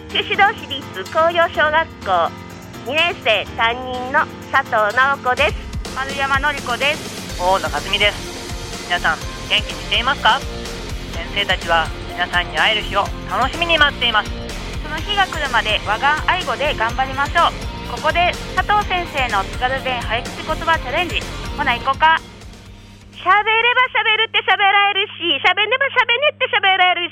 九州道市立工業小学校2年生担任の佐藤直子です。 丸山典子です。 大野和美です。皆さん元気にしていますか？先生たちは皆さんに会える日を楽しみに待っています。 その日が来るまで和顔愛語で頑張りましょう。ここで佐藤先生の津軽弁早口言葉チャレンジ。ほな行こうか。 喋れば喋るって喋られるし、喋れば喋れって喋られる